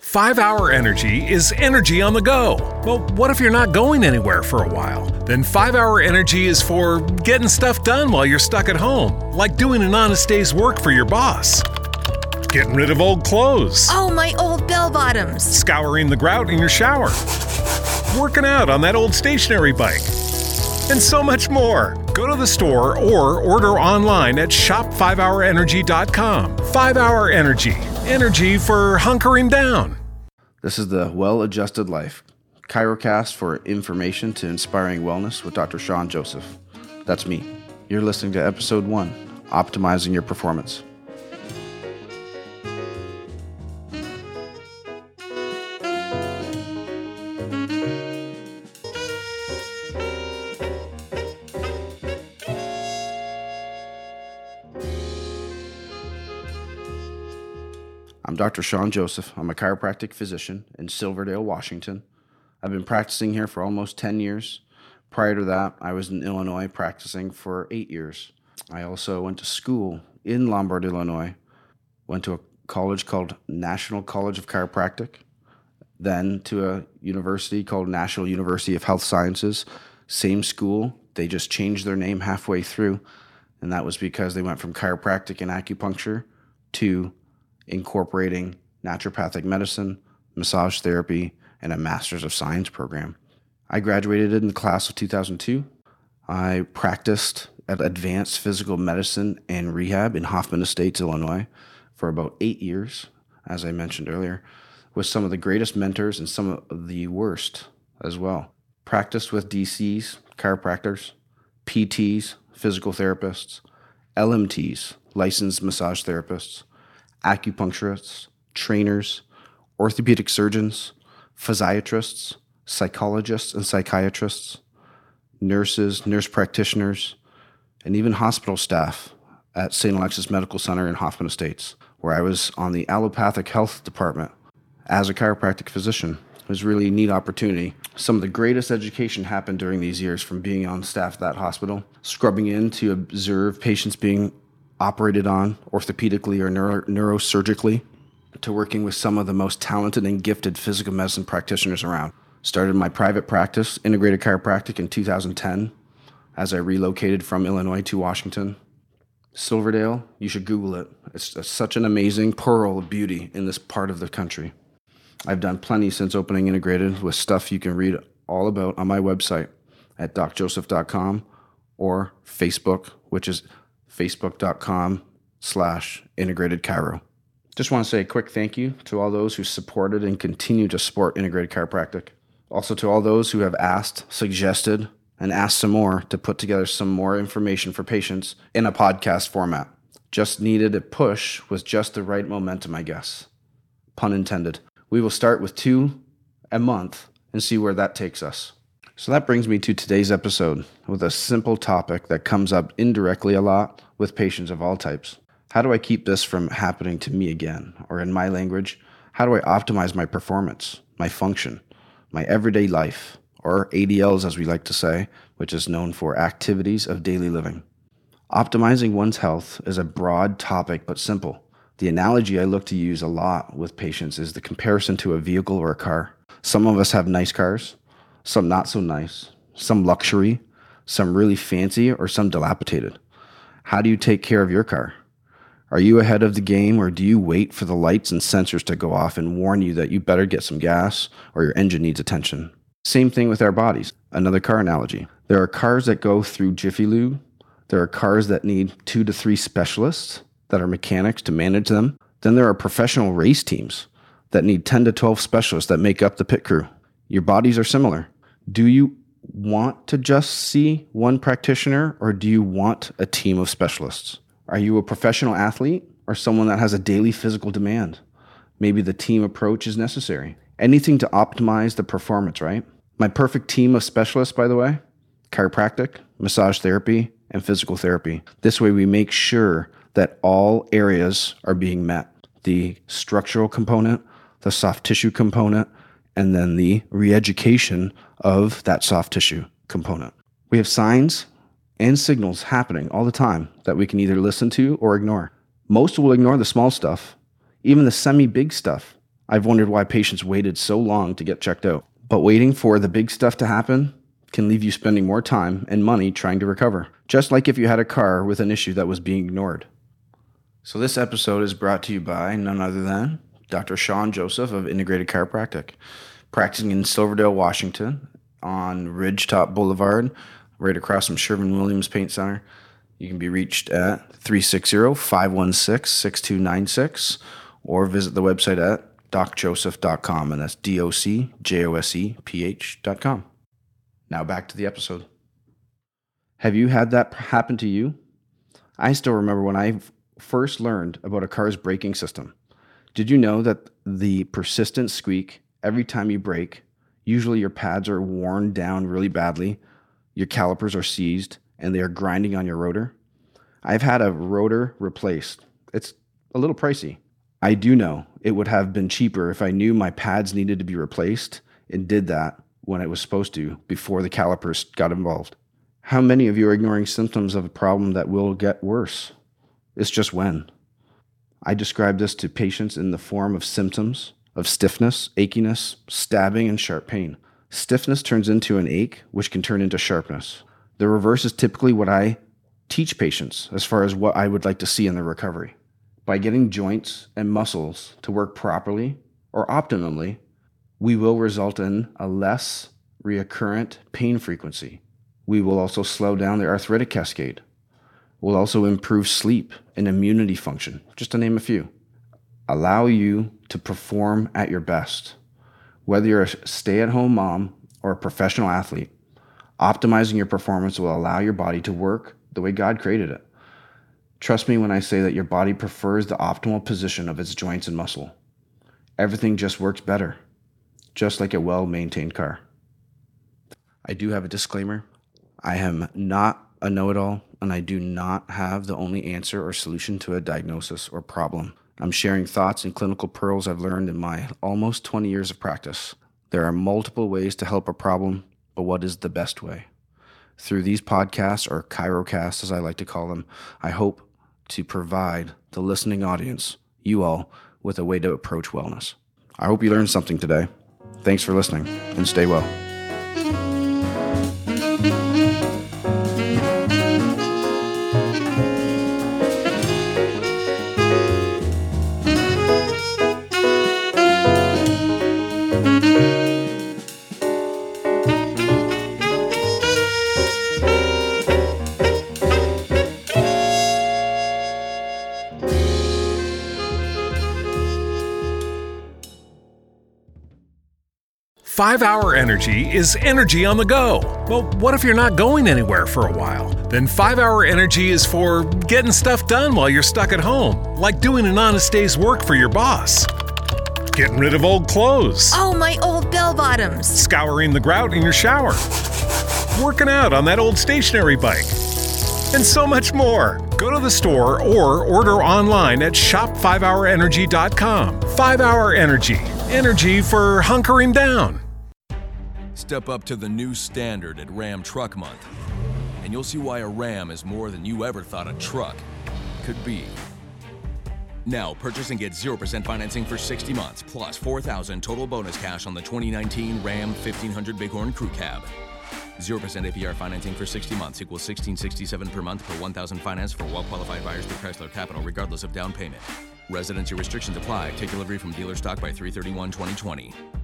5-Hour Energy is energy on the go. Well, what if you're not going anywhere for a while? Then 5-Hour Energy is for getting stuff done while you're stuck at home, like doing an honest day's work for your boss. Getting rid of old clothes. Oh, my old bell-bottoms. Scouring the grout in your shower. Working out on that old stationary bike. And so much more. Go to the store or order online at shop5hourenergy.com. 5-Hour Energy. Energy for hunkering down. This is the Well-Adjusted Life, Chirocast for information to inspiring wellness with Dr. Sean Joseph. That's me. You're listening to episode 1, Optimizing Your Performance. I'm Dr. Sean Joseph. I'm a chiropractic physician in Silverdale, Washington. I've been practicing here for almost 10 years. Prior to that, I was in Illinois practicing for 8 years. I also went to school in Lombard, Illinois, went to a college called National College of Chiropractic, then to a university called National University of Health Sciences. Same school, they just changed their name halfway through, and that was because they went from chiropractic and acupuncture to incorporating naturopathic medicine, massage therapy, and a Master's of Science program. I graduated in the class of 2002. I practiced at Advanced Physical Medicine and Rehab in Hoffman Estates, Illinois, for about 8 years, as I mentioned earlier, with some of the greatest mentors and some of the worst as well. Practiced with DCs, chiropractors, PTs, physical therapists, LMTs, licensed massage therapists, acupuncturists, trainers, orthopedic surgeons, physiatrists, psychologists and psychiatrists, nurses, nurse practitioners, and even hospital staff at St. Alexis Medical Center in Hoffman Estates, where I was on the allopathic health department as a chiropractic physician. It was really a neat opportunity. Some of the greatest education happened during these years, from being on staff at that hospital, scrubbing in to observe patients being operated on orthopedically or neurosurgically, to working with some of the most talented and gifted physical medicine practitioners around. Started my private practice, Integrated Chiropractic, in 2010 as I relocated from Illinois to Washington. Silverdale, you should Google it. It's such an amazing pearl of beauty in this part of the country. I've done plenty since opening Integrated, with stuff you can read all about on my website at docjoseph.com or Facebook, which is facebook.com/integratedchiro. Just want to say a quick thank you to all those who supported and continue to support Integrated Chiropractic. Also to all those who have asked, suggested, and asked some more to put together some more information for patients in a podcast format. Just needed a push with just the right momentum, I guess. Pun intended. We will start with 2 a month and see where that takes us. So that brings me to today's episode with a simple topic that comes up indirectly a lot with patients of all types. How do I keep this from happening to me again? Or in my language, how do I optimize my performance, my function, my everyday life, or ADLs as we like to say, which is known for activities of daily living? Optimizing one's health is a broad topic but simple. The analogy I look to use a lot with patients is the comparison to a vehicle or a car. Some of us have nice cars, some not so nice, some luxury, some really fancy, or some dilapidated. How do you take care of your car? Are you ahead of the game, or do you wait for the lights and sensors to go off and warn you that you better get some gas or your engine needs attention? Same thing with our bodies. Another car analogy. There are cars that go through Jiffy Lube. There are cars that need 2 to 3 specialists that are mechanics to manage them. Then there are professional race teams that need 10 to 12 specialists that make up the pit crew. Your bodies are similar. Do you want to just see one practitioner, or do you want a team of specialists? Are you a professional athlete or someone that has a daily physical demand? Maybe the team approach is necessary. Anything to optimize the performance, right? My perfect team of specialists, by the way: chiropractic, massage therapy, and physical therapy. This way we make sure that all areas are being met. The structural component, the soft tissue component, and then the re-education of that soft tissue component. We have signs and signals happening all the time that we can either listen to or ignore. Most will ignore the small stuff, even the semi-big stuff. I've wondered why patients waited so long to get checked out. But waiting for the big stuff to happen can leave you spending more time and money trying to recover, just like if you had a car with an issue that was being ignored. So this episode is brought to you by none other than Dr. Sean Joseph of Integrated Chiropractic, practicing in Silverdale, Washington, on Ridgetop Boulevard, right across from Sherwin-Williams Paint Center. You can be reached at 360-516-6296 or visit the website at docjoseph.com, and that's docjoseph.com. Now back to the episode. Have you had that happen to you? I still remember when I first learned about a car's braking system. Did you know that the persistent squeak every time you brake, usually your pads are worn down really badly, your calipers are seized, and they are grinding on your rotor? I've had a rotor replaced. It's a little pricey. I do know it would have been cheaper if I knew my pads needed to be replaced and did that when it was supposed to before the calipers got involved. How many of you are ignoring symptoms of a problem that will get worse? It's just when. I describe this to patients in the form of symptoms of stiffness, achiness, stabbing, and sharp pain. Stiffness turns into an ache, which can turn into sharpness. The reverse is typically what I teach patients as far as what I would like to see in their recovery. By getting joints and muscles to work properly or optimally, we will result in a less recurrent pain frequency. We will also slow down the arthritic cascade. We'll also improve sleep and immunity function, just to name a few. Allow you to perform at your best. Whether you're a stay-at-home mom or a professional athlete, optimizing your performance will allow your body to work the way God created it. Trust me when I say that your body prefers the optimal position of its joints and muscle. Everything just works better, just like a well-maintained car. I do have a disclaimer. I am not a know-it-all, and I do not have the only answer or solution to a diagnosis or problem. I'm sharing thoughts and clinical pearls I've learned in my almost 20 years of practice. There are multiple ways to help a problem, but what is the best way? Through these podcasts, or chirocasts as I like to call them, I hope to provide the listening audience, you all, with a way to approach wellness. I hope you learned something today. Thanks for listening, and stay well. Five-Hour Energy is energy on the go. Well, what if you're not going anywhere for a while? Then 5-Hour Energy is for getting stuff done while you're stuck at home, like doing an honest day's work for your boss. Getting rid of old clothes. Oh, my old bell-bottoms. Scouring the grout in your shower. Working out on that old stationary bike. And so much more. Go to the store or order online at shop5hourenergy.com. 5-Hour Energy. Energy for hunkering down. Step up to the new standard at Ram Truck Month, and you'll see why a Ram is more than you ever thought a truck could be. Now, purchase and get 0% financing for 60 months, plus $4,000 total bonus cash on the 2019 Ram 1500 Bighorn Crew Cab. 0% APR financing for 60 months equals $1,667 per month per $1,000 finance for well-qualified buyers through Chrysler Capital, regardless of down payment. Residency restrictions apply. Take delivery from dealer stock by 3/31/2020.